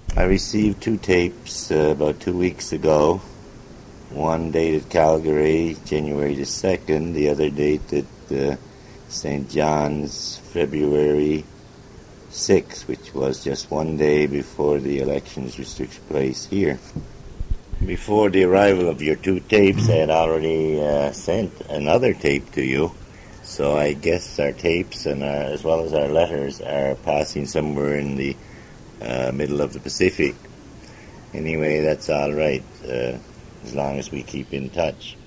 I received two tapes about 2 weeks ago. One dated Calgary, January the 2nd. The other dated St. John's, February 6th, which was just one day before the elections which took place here. Before the arrival of your two tapes, I had already sent another tape to you. So I guess our tapes, and as well as our letters, are passing somewhere in the middle of the Pacific. Anyway, that's all right, as long as we keep in touch.